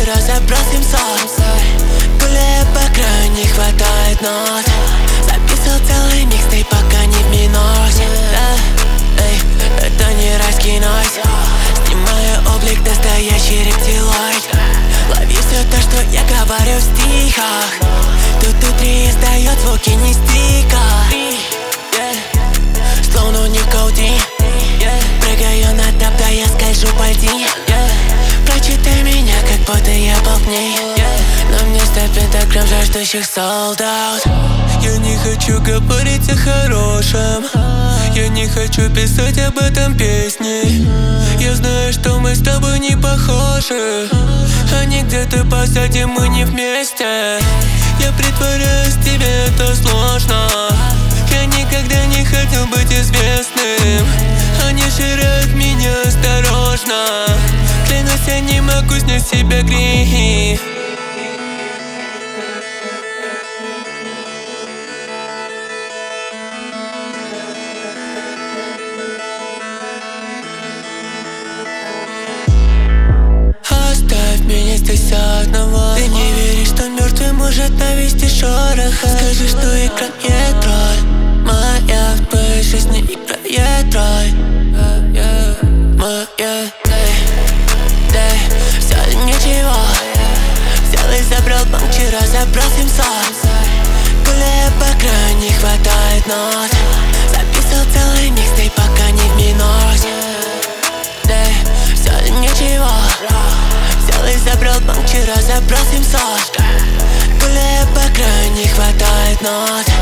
вчера забрал 700. Гуляя по краю, не хватает нот. Записал целый микстейп, пока не в минусе. Это не райский нойз. Снимаю облик, настоящий рептилоид. Лови все то, что я говорю в стихах. Тут внутри издает звуки не стика. Словно у них коудин. Прыгаю на топ, да я скольжу по льдине. Прочитай меня, как будто я был в ней. Но вместо пентаграмм жаждущих солдат. Я не хочу говорить о хорошем. Я не хочу писать об этом песни. Я знаю, что мы с тобой не похожи. Они где-то позади, мы не вместе. Я притворяюсь, тебе это сложно. Я никогда не хотел быть известным. Они ширят меня осторожно. Клянусь, я не могу снять с себя грех. Оставь меня здесь одного. Ты не веришь, что мертвый может навести шороха. Скажи, что экран не тролль. Моя в твоей жизни играет роль. Моя, все или ничего. Взял и забрал банк, вчера забрал 700. Гуляя по краю, не хватает нот. Записал целый микстейп, пока не в минусе. Все или ничего. Взял и забрал банк, вчера забрал 700. Гуляя по краю, не хватает нот.